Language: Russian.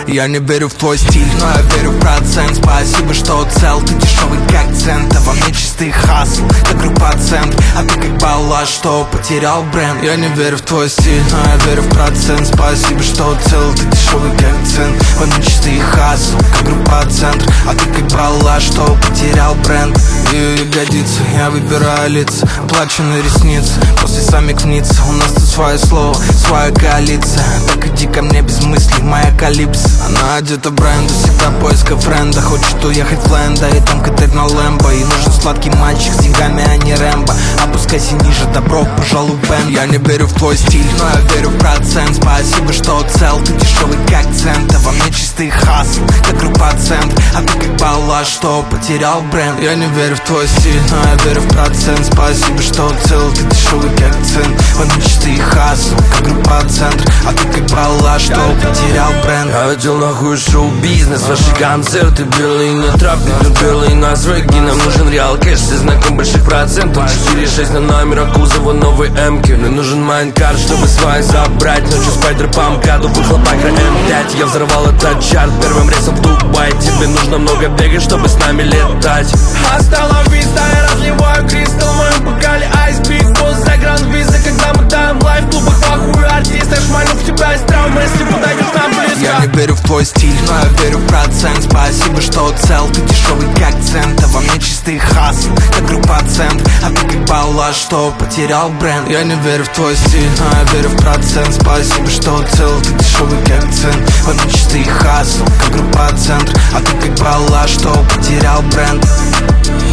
Я не верю в твой стиль, но я верю в процент. Спасибо, что цел, ты дешевый как цент. А во мне чистый хасл, как группа цент. А ты как баллаш, что потерял бренд. Я не верю в твой стиль, но я верю в процент. Спасибо, что цел, ты дешевый как цент. Во мне чистый хасл, как группа центр. А ты как баллаш, что потерял бренд. Ее ягодицы, я выбираю лица, оплаченные ресницы, после самих ниц. У нас тут свое слово, своя коалиция. Так иди ко мне без мыслей, моя калипсо. Она одета бренду, всегда поиска френда. Хочет уехать в Лэнда и там катать на Лэмбо. И нужен сладкий мальчик с деньгами, а не Рэмбо. Опускайся ниже, добро, пожалуй, бэм. Я не верю в твой стиль, но я верю в процент. Спасибо, что цел, ты дешевый как цент. А во мне чистый хасл, как группа цент. А ты как баллаш, что потерял бренд. Я не верю в твой стиль, но я верю в процент. Спасибо, что цел, ты дешевый как цент. Во мне чистый хасл, как группа центр. А ты как баллаш, что потерял бренд. Я хотел нахуй шоу-бизнес, ваши концерты, Берлин, трап, Берлин, нас регги. Нам нужен реал кэш, все знаком больших процентов. 4-6 на номера кузова новой М-ки. Мне нужен майнкарт, чтобы свай забрать. Ночью спайдер по МКАДу, выхлопа М5. Я взорвал этот чарт первым рейсом в Дубай. Тебе нужно много бегать, чтобы с нами летать. Осталась виста, я разливаю кристалл в моем бокале айс, биг босс, загранвиза. Когда мы даем лайф в клубах, похуй артист. Я шмалю в тебя из травмы, если подойдешь нам близко. Я не верю в твой стиль, но я верю в процент. Спасибо, что цел, ты дешевый как цент. А во мне чистый хасл, как группа цент. А ты как баллаш, что потерял бренд. Я не верю в твой стиль, но я верю в процент. Спасибо, что цел, ты дешевый как цент. Во мне чистый хасл, как группа центр. А ты как баллаш, что потерял бренд.